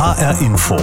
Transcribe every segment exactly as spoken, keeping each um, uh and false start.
H R Info.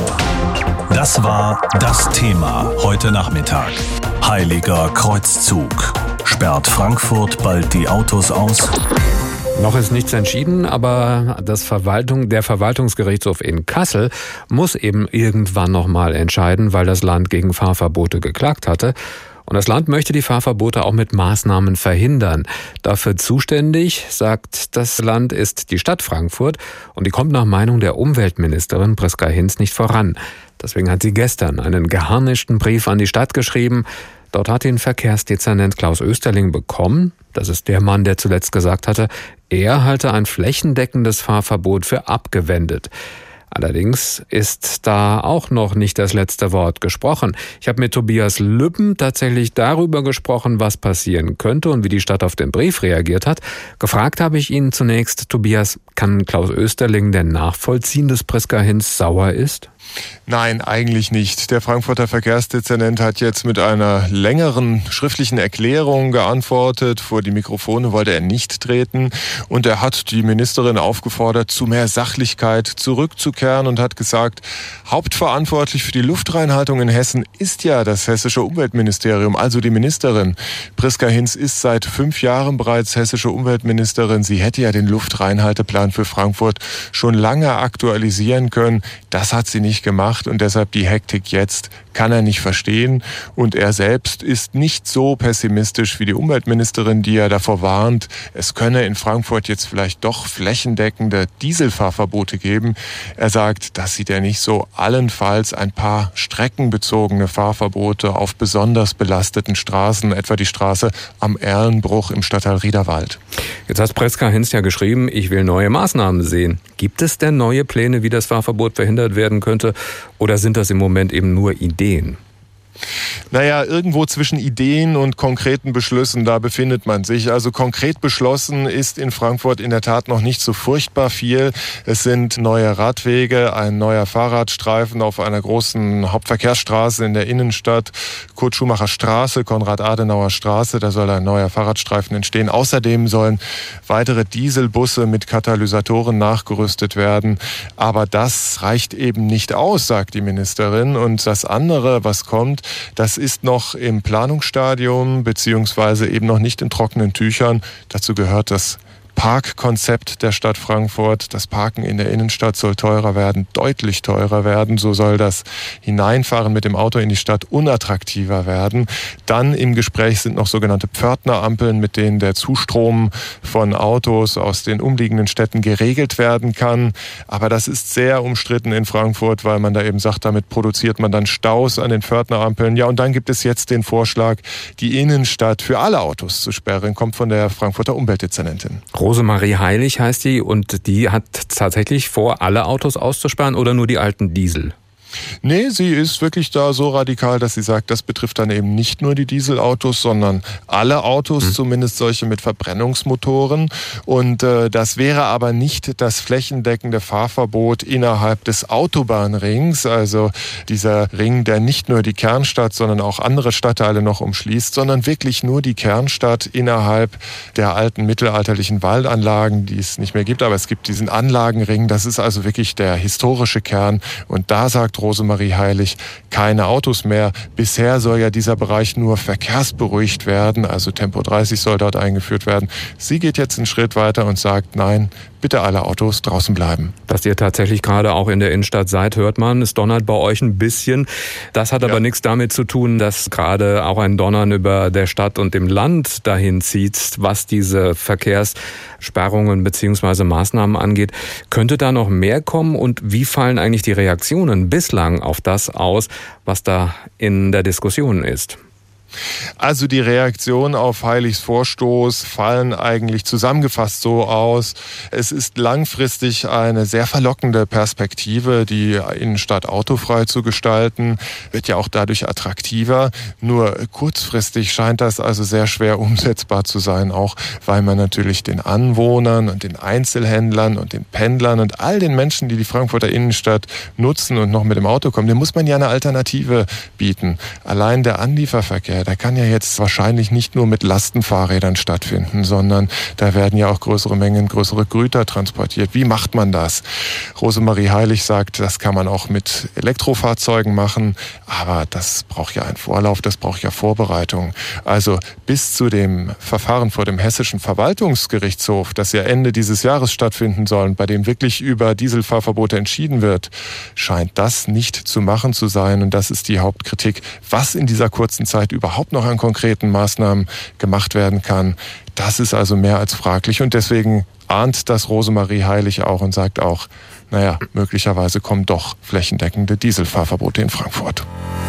Das war das Thema heute Nachmittag. Heiliger Kreuzzug. Sperrt Frankfurt bald die Autos aus? Noch ist nichts entschieden, aber das Verwaltung, der Verwaltungsgerichtshof in Kassel muss eben irgendwann nochmal entscheiden, weil das Land gegen Fahrverbote geklagt hatte. Und das Land möchte die Fahrverbote auch mit Maßnahmen verhindern. Dafür zuständig, sagt das Land, ist die Stadt Frankfurt. Und die kommt nach Meinung der Umweltministerin Priska Hinz nicht voran. Deswegen hat sie gestern einen geharnischten Brief an die Stadt geschrieben. Dort hat ihn Verkehrsdezernent Klaus Österling bekommen. Das ist der Mann, der zuletzt gesagt hatte, er halte ein flächendeckendes Fahrverbot für abgewendet. Allerdings ist da auch noch nicht das letzte Wort gesprochen. Ich habe mit Tobias Lübben tatsächlich darüber gesprochen, was passieren könnte und wie die Stadt auf den Brief reagiert hat. Gefragt habe ich ihn zunächst, Tobias, kann Klaus Österling denn nachvollziehen, dass Priska Hinz sauer ist? Nein, eigentlich nicht. Der Frankfurter Verkehrsdezernent hat jetzt mit einer längeren schriftlichen Erklärung geantwortet. Vor die Mikrofone wollte er nicht treten. Und er hat die Ministerin aufgefordert, zu mehr Sachlichkeit zurückzukehren und hat gesagt, hauptverantwortlich für die Luftreinhaltung in Hessen ist ja das hessische Umweltministerium, also die Ministerin. Priska Hinz ist seit fünf Jahren bereits hessische Umweltministerin. Sie hätte ja den Luftreinhalteplan für Frankfurt schon lange aktualisieren können. Das hat sie nicht gemacht und deshalb die Hektik jetzt kann er nicht verstehen. Und er selbst ist nicht so pessimistisch wie die Umweltministerin, die ja davor warnt, es könne in Frankfurt jetzt vielleicht doch flächendeckende Dieselfahrverbote geben. Er sagt, das sieht er nicht so. Allenfalls ein paar streckenbezogene Fahrverbote auf besonders belasteten Straßen, etwa die Straße am Erlenbruch im Stadtteil Riederwald. Jetzt hat Priska Hinz ja geschrieben, ich will neue Maßnahmen sehen. Gibt es denn neue Pläne, wie das Fahrverbot verhindert werden könnte? Oder sind das im Moment eben nur Ideen? Naja, irgendwo zwischen Ideen und konkreten Beschlüssen, da befindet man sich. Also konkret beschlossen ist in Frankfurt in der Tat noch nicht so furchtbar viel. Es sind neue Radwege, ein neuer Fahrradstreifen auf einer großen Hauptverkehrsstraße in der Innenstadt, Kurt-Schumacher-Straße, Konrad-Adenauer-Straße, da soll ein neuer Fahrradstreifen entstehen. Außerdem sollen weitere Dieselbusse mit Katalysatoren nachgerüstet werden. Aber das reicht eben nicht aus, sagt die Ministerin. Und das andere, was kommt, das ist noch im Planungsstadium beziehungsweise eben noch nicht in trockenen Tüchern. Dazu gehört das Parkkonzept der Stadt Frankfurt. Das Parken in der Innenstadt soll teurer werden, deutlich teurer werden. So soll das Hineinfahren mit dem Auto in die Stadt unattraktiver werden. Dann im Gespräch sind noch sogenannte Pförtnerampeln, mit denen der Zustrom von Autos aus den umliegenden Städten geregelt werden kann. Aber das ist sehr umstritten in Frankfurt, weil man da eben sagt, damit produziert man dann Staus an den Pförtnerampeln. Ja, und dann gibt es jetzt den Vorschlag, die Innenstadt für alle Autos zu sperren. Kommt von der Frankfurter Umweltdezernentin. Rosemarie Heilig heißt die und die hat tatsächlich vor, alle Autos auszusperren oder nur die alten Diesel? Nee, sie ist wirklich da so radikal, dass sie sagt, das betrifft dann eben nicht nur die Dieselautos, sondern alle Autos, mhm. zumindest solche mit Verbrennungsmotoren. Und äh, das wäre aber nicht das flächendeckende Fahrverbot innerhalb des Autobahnrings, also dieser Ring, der nicht nur die Kernstadt, sondern auch andere Stadtteile noch umschließt, sondern wirklich nur die Kernstadt innerhalb der alten mittelalterlichen Waldanlagen, die es nicht mehr gibt. Aber es gibt diesen Anlagenring, das ist also wirklich der historische Kern. Und da sagt Rosemarie Heilig, keine Autos mehr. Bisher soll ja dieser Bereich nur verkehrsberuhigt werden, also Tempo dreißig soll dort eingeführt werden. Sie geht jetzt einen Schritt weiter und sagt, nein, bitte alle Autos draußen bleiben. Dass ihr tatsächlich gerade auch in der Innenstadt seid, hört man. Es donnert bei euch ein bisschen. Das hat aber ja nichts damit zu tun, dass gerade auch ein Donnern über der Stadt und dem Land dahin zieht, was diese Verkehrssperrungen bzw. Maßnahmen angeht. Könnte da noch mehr kommen und wie fallen eigentlich die Reaktionen bislang auf das aus, was da in der Diskussion ist? Also die Reaktionen auf Heiligs Vorstoß fallen eigentlich zusammengefasst so aus. Es ist langfristig eine sehr verlockende Perspektive, die Innenstadt autofrei zu gestalten, wird ja auch dadurch attraktiver. Nur kurzfristig scheint das also sehr schwer umsetzbar zu sein, auch weil man natürlich den Anwohnern und den Einzelhändlern und den Pendlern und all den Menschen, die die Frankfurter Innenstadt nutzen und noch mit dem Auto kommen, dem muss man ja eine Alternative bieten. Allein der Anlieferverkehr Fernverkehr, der kann ja jetzt wahrscheinlich nicht nur mit Lastenfahrrädern stattfinden, sondern da werden ja auch größere Mengen, größere Güter transportiert. Wie macht man das? Rosemarie Heilig sagt, das kann man auch mit Elektrofahrzeugen machen, aber das braucht ja einen Vorlauf, das braucht ja Vorbereitung. Also bis zu dem Verfahren vor dem Hessischen Verwaltungsgerichtshof, das ja Ende dieses Jahres stattfinden soll und bei dem wirklich über Dieselfahrverbote entschieden wird, scheint das nicht zu machen zu sein. Und das ist die Hauptkritik. Was in dieser kurzen Zeit überhaupt noch an konkreten Maßnahmen gemacht werden kann, das ist also mehr als fraglich. Und deswegen ahnt das Rosemarie Heilig auch und sagt auch, naja, möglicherweise kommen doch flächendeckende Dieselfahrverbote in Frankfurt.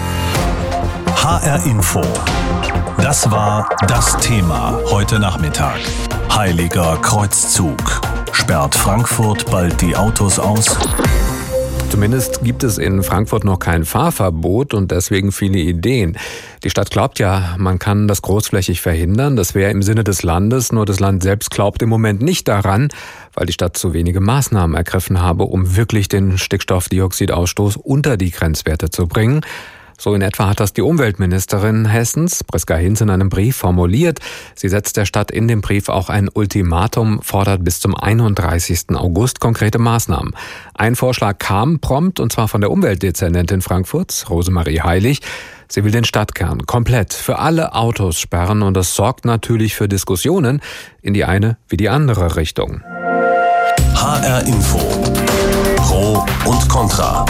H R Info. Das war das Thema heute Nachmittag. Heiliger Kreuzzug. Sperrt Frankfurt bald die Autos aus? Zumindest gibt es in Frankfurt noch kein Fahrverbot und deswegen viele Ideen. Die Stadt glaubt ja, man kann das großflächig verhindern. Das wäre im Sinne des Landes, nur das Land selbst glaubt im Moment nicht daran, weil die Stadt zu wenige Maßnahmen ergriffen habe, um wirklich den Stickstoffdioxidausstoß unter die Grenzwerte zu bringen. So in etwa hat das die Umweltministerin Hessens, Priska Hinz, in einem Brief formuliert. Sie setzt der Stadt in dem Brief auch ein Ultimatum, fordert bis zum einunddreißigsten August konkrete Maßnahmen. Ein Vorschlag kam prompt, und zwar von der Umweltdezernentin Frankfurts, Rosemarie Heilig. Sie will den Stadtkern komplett für alle Autos sperren, und das sorgt natürlich für Diskussionen in die eine wie die andere Richtung. H R Info. Pro und Contra.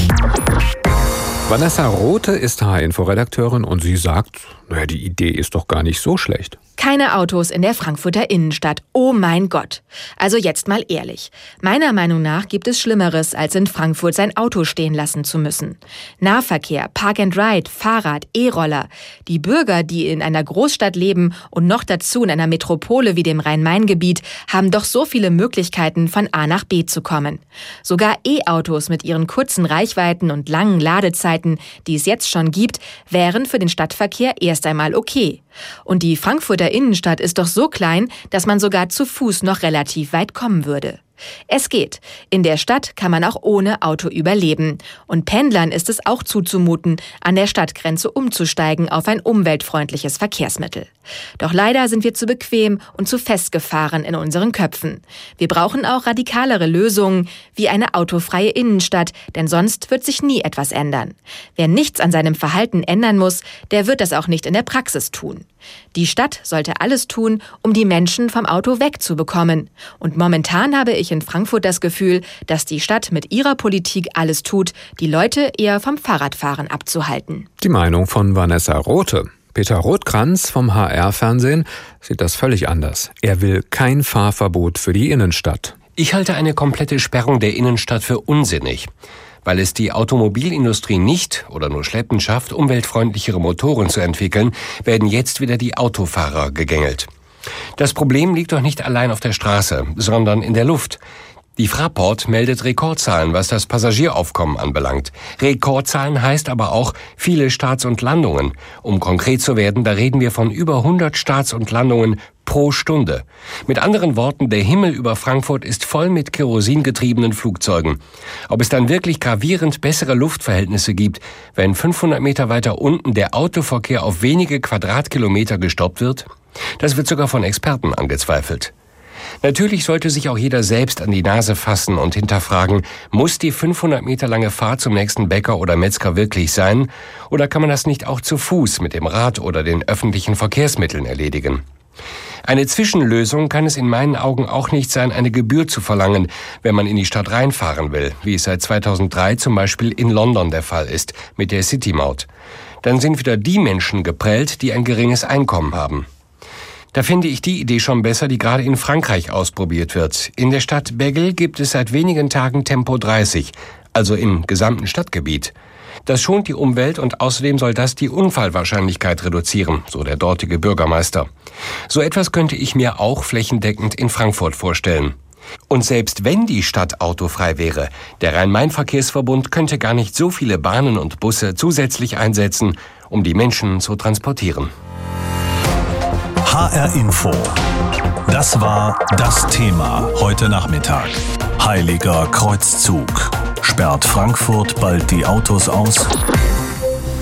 Vanessa Rothe ist H R-Info-Redakteurin und sie sagt, naja, die Idee ist doch gar nicht so schlecht. Keine Autos in der Frankfurter Innenstadt. Oh mein Gott. Also jetzt mal ehrlich. Meiner Meinung nach gibt es Schlimmeres, als in Frankfurt sein Auto stehen lassen zu müssen. Nahverkehr, Park and Ride, Fahrrad, E-Roller. Die Bürger, die in einer Großstadt leben und noch dazu in einer Metropole wie dem Rhein-Main-Gebiet, haben doch so viele Möglichkeiten, von A nach B zu kommen. Sogar E-Autos mit ihren kurzen Reichweiten und langen Ladezeiten, die es jetzt schon gibt, wären für den Stadtverkehr erst einmal okay. Und die Frankfurter Innenstadt ist doch so klein, dass man sogar zu Fuß noch relativ weit kommen würde. Es geht. In der Stadt kann man auch ohne Auto überleben. Und Pendlern ist es auch zuzumuten, an der Stadtgrenze umzusteigen auf ein umweltfreundliches Verkehrsmittel. Doch leider sind wir zu bequem und zu festgefahren in unseren Köpfen. Wir brauchen auch radikalere Lösungen, wie eine autofreie Innenstadt, denn sonst wird sich nie etwas ändern. Wer nichts an seinem Verhalten ändern muss, der wird das auch nicht in der Praxis tun. Die Stadt sollte alles tun, um die Menschen vom Auto wegzubekommen. Und momentan habe ich in Frankfurt das Gefühl, dass die Stadt mit ihrer Politik alles tut, die Leute eher vom Fahrradfahren abzuhalten. Die Meinung von Vanessa Rothe. Peter Rothkranz vom H R-Fernsehen sieht das völlig anders. Er will kein Fahrverbot für die Innenstadt. Ich halte eine komplette Sperrung der Innenstadt für unsinnig. Weil es die Automobilindustrie nicht oder nur schleppend schafft, umweltfreundlichere Motoren zu entwickeln, werden jetzt wieder die Autofahrer gegängelt. Das Problem liegt doch nicht allein auf der Straße, sondern in der Luft. Die Fraport meldet Rekordzahlen, was das Passagieraufkommen anbelangt. Rekordzahlen heißt aber auch viele Starts und Landungen. Um konkret zu werden, da reden wir von über hundert Starts und Landungen pro Stunde. Mit anderen Worten, der Himmel über Frankfurt ist voll mit kerosingetriebenen Flugzeugen. Ob es dann wirklich gravierend bessere Luftverhältnisse gibt, wenn fünfhundert Meter weiter unten der Autoverkehr auf wenige Quadratkilometer gestoppt wird? Das wird sogar von Experten angezweifelt. Natürlich sollte sich auch jeder selbst an die Nase fassen und hinterfragen, muss die fünfhundert Meter lange Fahrt zum nächsten Bäcker oder Metzger wirklich sein? Oder kann man das nicht auch zu Fuß mit dem Rad oder den öffentlichen Verkehrsmitteln erledigen? Eine Zwischenlösung kann es in meinen Augen auch nicht sein, eine Gebühr zu verlangen, wenn man in die Stadt reinfahren will, wie es seit zweitausenddrei zum Beispiel in London der Fall ist, mit der City-Maut. Dann sind wieder die Menschen geprellt, die ein geringes Einkommen haben. Da finde ich die Idee schon besser, die gerade in Frankreich ausprobiert wird. In der Stadt Beghel gibt es seit wenigen Tagen Tempo dreißig, also im gesamten Stadtgebiet. Das schont die Umwelt und außerdem soll das die Unfallwahrscheinlichkeit reduzieren, so der dortige Bürgermeister. So etwas könnte ich mir auch flächendeckend in Frankfurt vorstellen. Und selbst wenn die Stadt autofrei wäre, der Rhein-Main-Verkehrsverbund könnte gar nicht so viele Bahnen und Busse zusätzlich einsetzen, um die Menschen zu transportieren. H R Info. Das war das Thema heute Nachmittag. Heiliger Kreuzzug. Sperrt Frankfurt bald die Autos aus?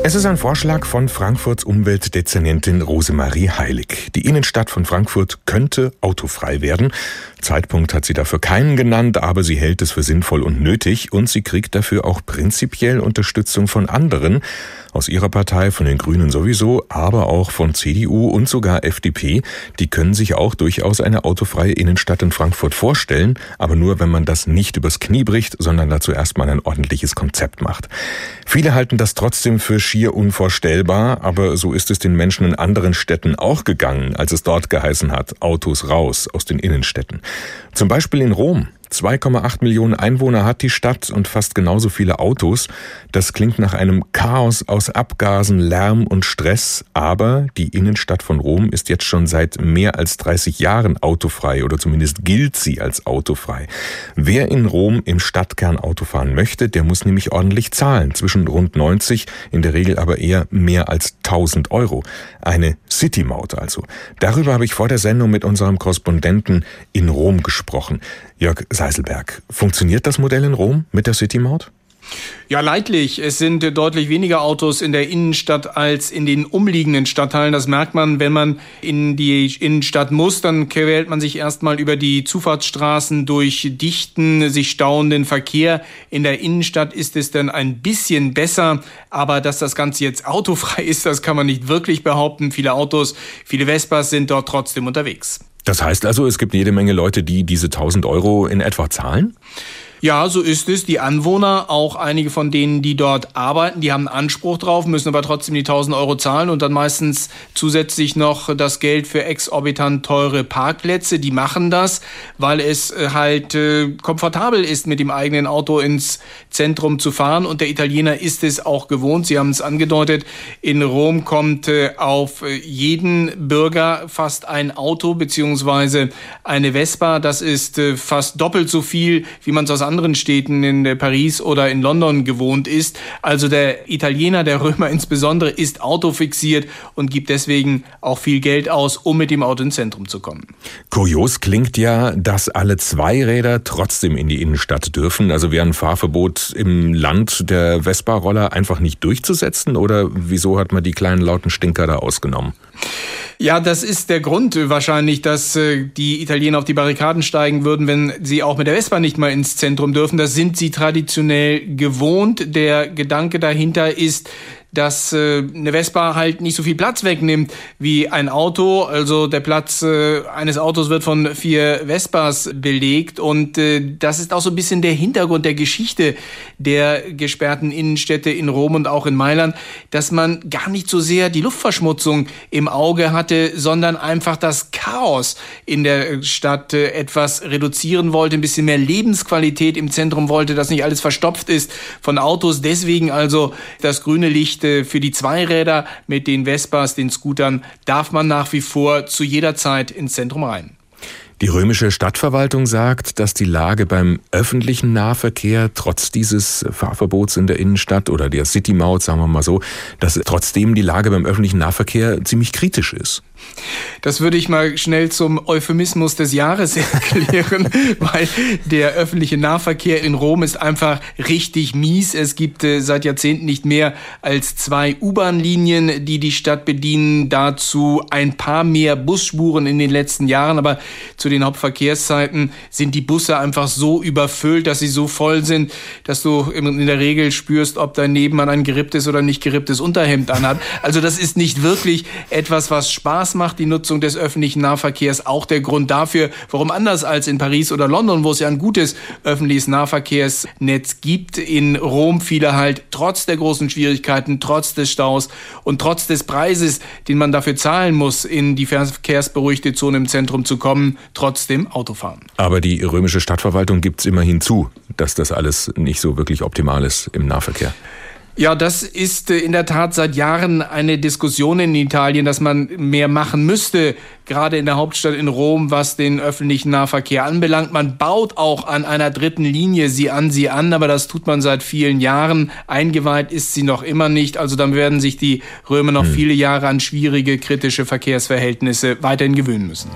Es ist ein Vorschlag von Frankfurts Umweltdezernentin Rosemarie Heilig. Die Innenstadt von Frankfurt könnte autofrei werden. Zeitpunkt hat sie dafür keinen genannt, aber sie hält es für sinnvoll und nötig und sie kriegt dafür auch prinzipiell Unterstützung von anderen. Aus ihrer Partei, von den Grünen sowieso, aber auch von C D U und sogar F D P. Die können sich auch durchaus eine autofreie Innenstadt in Frankfurt vorstellen, aber nur, wenn man das nicht übers Knie bricht, sondern dazu erstmal ein ordentliches Konzept macht. Viele halten das trotzdem für schier unvorstellbar, aber so ist es den Menschen in anderen Städten auch gegangen, als es dort geheißen hat, Autos raus aus den Innenstädten. Zum Beispiel in Rom. zwei Komma acht Millionen Einwohner hat die Stadt und fast genauso viele Autos. Das klingt nach einem Chaos aus Abgasen, Lärm und Stress. Aber die Innenstadt von Rom ist jetzt schon seit mehr als dreißig Jahren autofrei oder zumindest gilt sie als autofrei. Wer in Rom im Stadtkern Auto fahren möchte, der muss nämlich ordentlich zahlen. Zwischen rund neunzig, in der Regel aber eher mehr als tausend Euro. Eine City-Maut also. Darüber habe ich vor der Sendung mit unserem Korrespondenten in Rom gesprochen. Jörg Seiselberg, funktioniert das Modell in Rom mit der City-Maut? Ja, leidlich. Es sind deutlich weniger Autos in der Innenstadt als in den umliegenden Stadtteilen. Das merkt man, wenn man in die Innenstadt muss. Dann quält man sich erstmal über die Zufahrtsstraßen durch dichten, sich stauenden Verkehr. In der Innenstadt ist es dann ein bisschen besser. Aber dass das Ganze jetzt autofrei ist, das kann man nicht wirklich behaupten. Viele Autos, viele Vespas sind dort trotzdem unterwegs. Das heißt also, es gibt jede Menge Leute, die diese tausend Euro in etwa zahlen? Ja, so ist es. Die Anwohner, auch einige von denen, die dort arbeiten, die haben Anspruch drauf, müssen aber trotzdem die tausend Euro zahlen und dann meistens zusätzlich noch das Geld für exorbitant teure Parkplätze. Die machen das, weil es halt äh, komfortabel ist, mit dem eigenen Auto ins Zentrum zu fahren. Und der Italiener ist es auch gewohnt. Sie haben es angedeutet, in Rom kommt äh, auf jeden Bürger fast ein Auto beziehungsweise eine Vespa. Das ist äh, fast doppelt so viel, wie man es aus anderen Städten in Paris oder in London gewohnt ist. Also der Italiener, der Römer insbesondere, ist autofixiert und gibt deswegen auch viel Geld aus, um mit dem Auto ins Zentrum zu kommen. Kurios klingt ja, dass alle Zweiräder trotzdem in die Innenstadt dürfen. Also wäre ein Fahrverbot im Land der Vespa-Roller einfach nicht durchzusetzen? Oder wieso hat man die kleinen lauten Stinker da ausgenommen? Ja, das ist der Grund wahrscheinlich, dass äh, die Italiener auf die Barrikaden steigen würden, wenn sie auch mit der Vespa nicht mal ins Zentrum dürfen. Das sind sie traditionell gewohnt. Der Gedanke dahinter ist, dass äh, eine Vespa halt nicht so viel Platz wegnimmt wie ein Auto. Also der Platz äh, eines Autos wird von vier Vespas belegt und äh, das ist auch so ein bisschen der Hintergrund der Geschichte der gesperrten Innenstädte in Rom und auch in Mailand, dass man gar nicht so sehr die Luftverschmutzung im Auge hatte, sondern einfach das Chaos in der Stadt äh, etwas reduzieren wollte, ein bisschen mehr Lebensqualität im Zentrum wollte, dass nicht alles verstopft ist von Autos. Deswegen also das grüne Licht für die Zweiräder mit den Vespas, den Scootern, darf man nach wie vor zu jeder Zeit ins Zentrum rein. Die römische Stadtverwaltung sagt, dass die Lage beim öffentlichen Nahverkehr trotz dieses Fahrverbots in der Innenstadt oder der City-Maut, sagen wir mal so, dass trotzdem die Lage beim öffentlichen Nahverkehr ziemlich kritisch ist. Das würde ich mal schnell zum Euphemismus des Jahres erklären, weil der öffentliche Nahverkehr in Rom ist einfach richtig mies. Es gibt äh, seit Jahrzehnten nicht mehr als zwei U-Bahn-Linien, die die Stadt bedienen. Dazu ein paar mehr Busspuren in den letzten Jahren, aber zu den Hauptverkehrszeiten sind die Busse einfach so überfüllt, dass sie so voll sind, dass du in der Regel spürst, ob dein Nebenmann ein geripptes oder nicht geripptes Unterhemd anhat. Also das ist nicht wirklich etwas, was Spaß macht, die Nutzung des öffentlichen Nahverkehrs. Auch der Grund dafür, warum anders als in Paris oder London, wo es ja ein gutes öffentliches Nahverkehrsnetz gibt, in Rom viele halt trotz der großen Schwierigkeiten, trotz des Staus und trotz des Preises, den man dafür zahlen muss, in die verkehrsberuhigte Zone im Zentrum zu kommen, trotzdem Auto fahren. Aber die römische Stadtverwaltung gibt es immerhin zu, dass das alles nicht so wirklich optimal ist im Nahverkehr. Ja, das ist in der Tat seit Jahren eine Diskussion in Italien, dass man mehr machen müsste, gerade in der Hauptstadt in Rom, was den öffentlichen Nahverkehr anbelangt. Man baut auch an einer dritten Linie sie an, sie an, aber das tut man seit vielen Jahren. Eingeweiht ist sie noch immer nicht, also dann werden sich die Römer noch hm. viele Jahre an schwierige, kritische Verkehrsverhältnisse weiterhin gewöhnen müssen.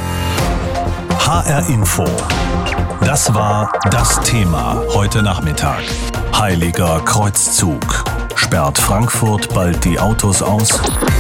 H R Info. Das war das Thema heute Nachmittag. Heiliger Kreuzzug. Sperrt Frankfurt bald die Autos aus?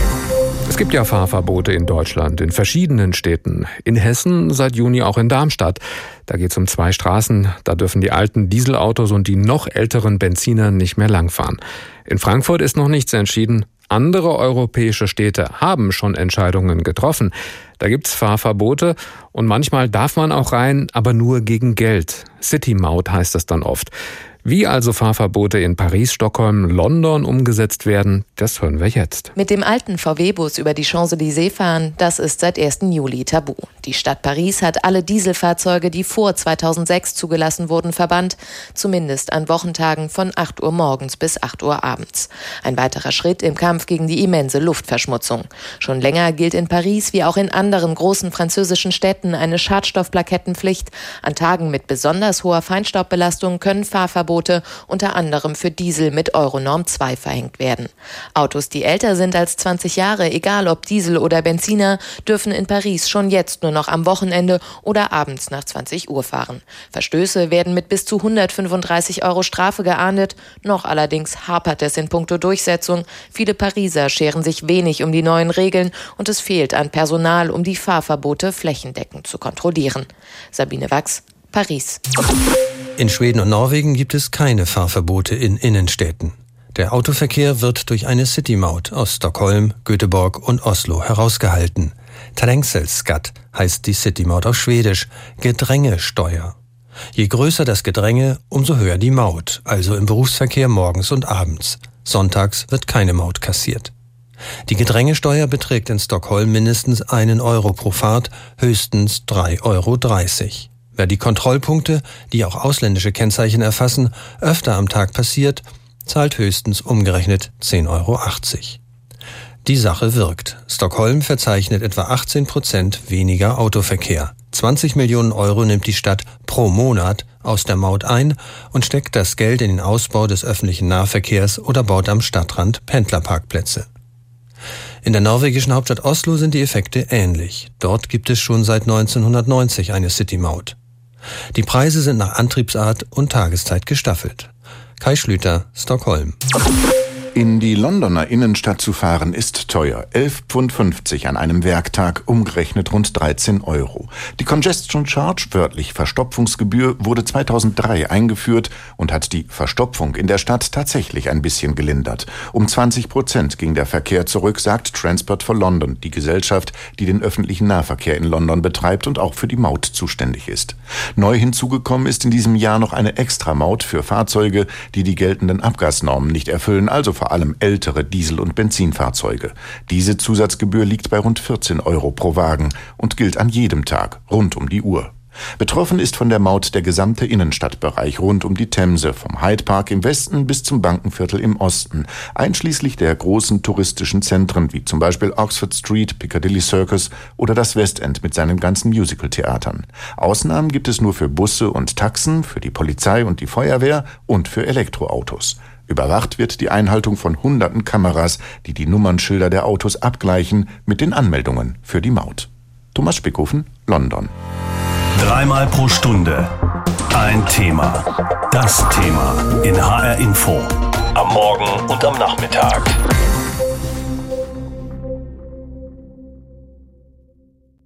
Es gibt ja Fahrverbote in Deutschland, in verschiedenen Städten. In Hessen seit Juni auch in Darmstadt. Da geht es um zwei Straßen. Da dürfen die alten Dieselautos und die noch älteren Benziner nicht mehr langfahren. In Frankfurt ist noch nichts entschieden. Andere europäische Städte haben schon Entscheidungen getroffen. Da gibt's Fahrverbote und manchmal darf man auch rein, aber nur gegen Geld. City-Maut heißt das dann oft. Wie also Fahrverbote in Paris, Stockholm, London umgesetzt werden, das hören wir jetzt. Mit dem alten V W-Bus über die Champs-Élysées fahren, das ist seit ersten Juli tabu. Die Stadt Paris hat alle Dieselfahrzeuge, die vor zweitausendsechs zugelassen wurden, verbannt. Zumindest an Wochentagen von acht Uhr morgens bis acht Uhr abends. Ein weiterer Schritt im Kampf gegen die immense Luftverschmutzung. Schon länger gilt in Paris wie auch in anderen großen französischen Städten eine Schadstoffplakettenpflicht. An Tagen mit besonders hoher Feinstaubbelastung können Fahrverbote unter anderem für Diesel mit Euronorm zwei verhängt werden. Autos, die älter sind als zwanzig Jahre, egal ob Diesel oder Benziner, dürfen in Paris schon jetzt nur noch am Wochenende oder abends nach zwanzig Uhr fahren. Verstöße werden mit bis zu hundertfünfunddreißig Euro Strafe geahndet. Noch allerdings hapert es in puncto Durchsetzung. Viele Pariser scheren sich wenig um die neuen Regeln und es fehlt an Personal, um die Fahrverbote flächendeckend zu kontrollieren. Sabine Wachs, Paris. In Schweden und Norwegen gibt es keine Fahrverbote in Innenstädten. Der Autoverkehr wird durch eine City-Maut aus Stockholm, Göteborg und Oslo herausgehalten. Trängselskatt heißt die City-Maut auf Schwedisch, Gedrängesteuer. Je größer das Gedränge, umso höher die Maut, also im Berufsverkehr morgens und abends. Sonntags wird keine Maut kassiert. Die Gedrängesteuer beträgt in Stockholm mindestens einen Euro pro Fahrt, höchstens drei Euro dreißig. Wer die Kontrollpunkte, die auch ausländische Kennzeichen erfassen, öfter am Tag passiert, zahlt höchstens umgerechnet zehn Euro achtzig. Die Sache wirkt. Stockholm verzeichnet etwa achtzehn Prozent weniger Autoverkehr. zwanzig Millionen Euro nimmt die Stadt pro Monat aus der Maut ein und steckt das Geld in den Ausbau des öffentlichen Nahverkehrs oder baut am Stadtrand Pendlerparkplätze. In der norwegischen Hauptstadt Oslo sind die Effekte ähnlich. Dort gibt es schon seit neunzehnhundertneunzig eine City-Maut. Die Preise sind nach Antriebsart und Tageszeit gestaffelt. Kai Schlüter, Stockholm. In die Londoner Innenstadt zu fahren ist teuer. elf Pfund fünfzig an einem Werktag, umgerechnet rund dreizehn Euro. Die Congestion Charge, wörtlich Verstopfungsgebühr, wurde zweitausenddrei eingeführt und hat die Verstopfung in der Stadt tatsächlich ein bisschen gelindert. Um zwanzig Prozent ging der Verkehr zurück, sagt Transport for London, die Gesellschaft, die den öffentlichen Nahverkehr in London betreibt und auch für die Maut zuständig ist. Neu hinzugekommen ist in diesem Jahr noch eine Extramaut für Fahrzeuge, die die geltenden Abgasnormen nicht erfüllen, also vor allem ältere Diesel- und Benzinfahrzeuge. Diese Zusatzgebühr liegt bei rund vierzehn Euro pro Wagen und gilt an jedem Tag, rund um die Uhr. Betroffen ist von der Maut der gesamte Innenstadtbereich rund um die Themse, vom Hyde Park im Westen bis zum Bankenviertel im Osten, einschließlich der großen touristischen Zentren wie zum Beispiel Oxford Street, Piccadilly Circus oder das West End mit seinen ganzen Musical-Theatern. Ausnahmen gibt es nur für Busse und Taxen, für die Polizei und die Feuerwehr und für Elektroautos. Überwacht wird die Einhaltung von hunderten Kameras, die die Nummernschilder der Autos abgleichen mit den Anmeldungen für die Maut. Thomas Spickhofen, London. Dreimal pro Stunde ein Thema. Das Thema in H R Info. Am Morgen und am Nachmittag.